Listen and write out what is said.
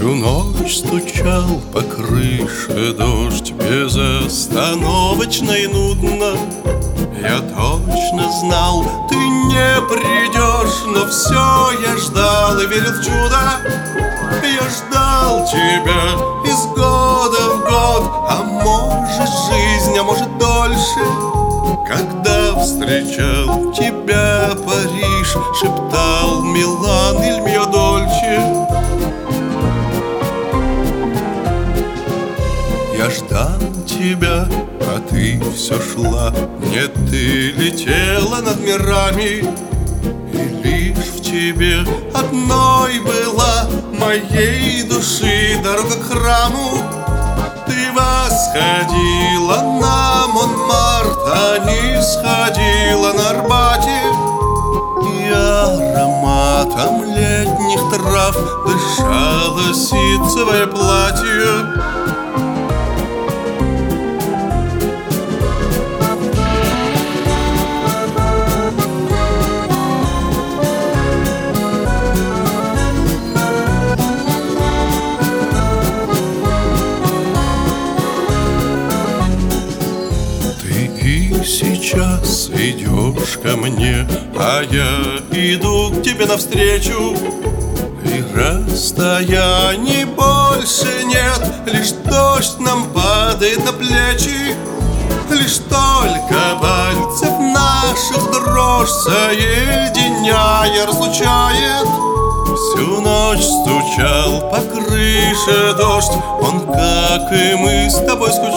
Всю ночь стучал по крыше дождь, безостановочно и нудно. Я точно знал, ты не придешь, но все я ждал и верил в чудо. Я ждал тебя из года в год, а может жизнь, а может дольше. Когда встречал тебя Париж, шептал Милан иль мио дольче. Я ждал тебя, а ты все шла. Нет, ты летела над мирами, и лишь в тебе одной была моей души дорога к храму. Ты восходила на Монмарт, а не сходила на Арбате. И ароматом летних трав дышало ситцевое платье. И сейчас идешь ко мне, а я иду к тебе навстречу. И расстояний больше нет, лишь дождь нам падает на плечи. Лишь только пальцев наших дрожь, соединяя, разлучает. Всю ночь стучал по крыше дождь, он, как и мы, с тобой скучал.